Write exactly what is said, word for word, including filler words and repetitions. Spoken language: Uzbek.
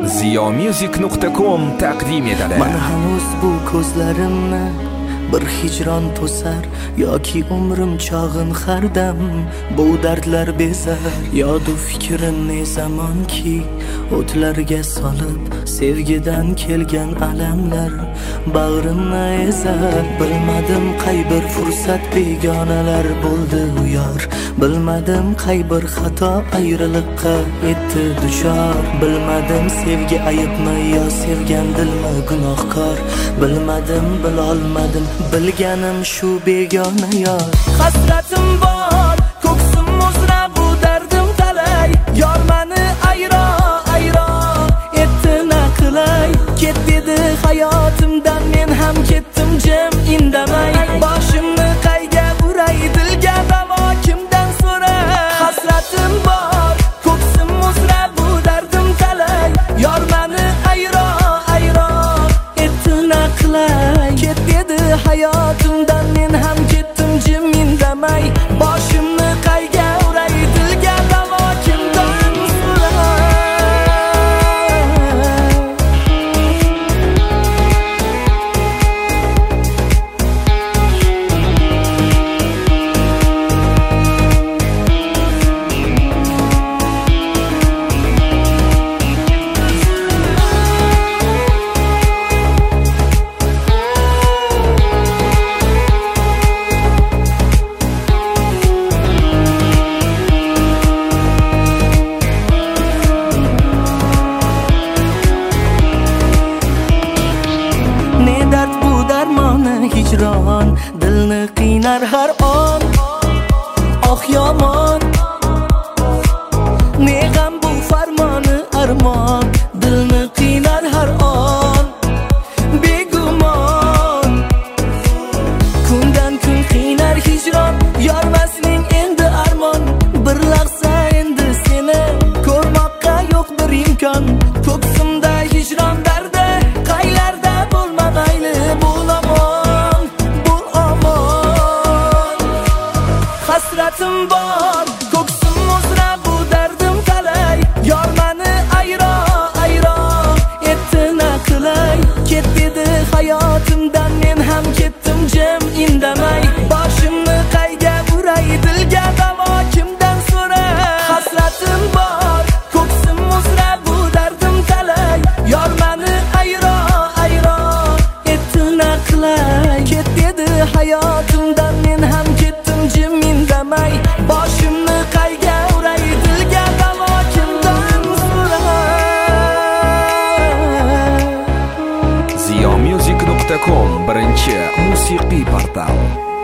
ziyomusic nuqta com taqdim etadi. Men hanuz bu ko'zlarimni bir hijron to'sar yoki umrim chog'in hardam bu dardlar bezar. Yodu fikrim ne zamonki o'tlarga solib sevgidan kelgan alamlar bag'rimni ezar. Bilmadim qay bir fursat begonalar bo'ldi u yor, bilmadim qay bir xato ayriliqqa etdi duchor. Bilmadim sevgi ayibmi yo sevgan dilmi gunohkor. Bilmadim bilolmadim, bilganim shu begona yor. Hasratim bor, ko'ksim uzra, bu dardim talay. Yor meni ayro ayro etdi na qilay. Ket dedi hayotimdan, men ham ketdim jim indamay. Boshimni qayga uray, dilga davo kimdan so'ray. Hasratim bor, ko'ksim uzra, bu dardim talay. Yor meni ayro ayro etdi na qilay. Ket dedi hayotimdan, men ham ketdim jim indamay. Boshimni qayga uray, dilga davo kimdan so'ray. Hijron dilni qiynar har on. Oh yomon, ne g'am bu farmoni armon. Dilni qiynar har on. Begumon, kundan kun qiynar hijron. Yormasning endi armon. Bir lahza endi seni ko'rmoqqa yo'q bir imkon. Ko'ksimda hijron dardi, qaylarda bo'lma mayli bo'laman. Hasratim bor, ko'ksim uzra, bu dardim talay. Yor meni ayro ayro etdi na qilay. Ket dedi hayotimdan, men ham ketdim jim indamay. Boshimni qayga uray, dilga davo kimdan so'ray. Hasratim bor, ko'ksim uzra, bu dardim talay. Yor meni ayro ayro etdi na qilay. Ket dedi hayotimdan, men ham ketdim jim indamay. Boshimni qayga uray, dilga davo kimdan so'ray. ziyomusic nuqta com birinchi musiqiy portal.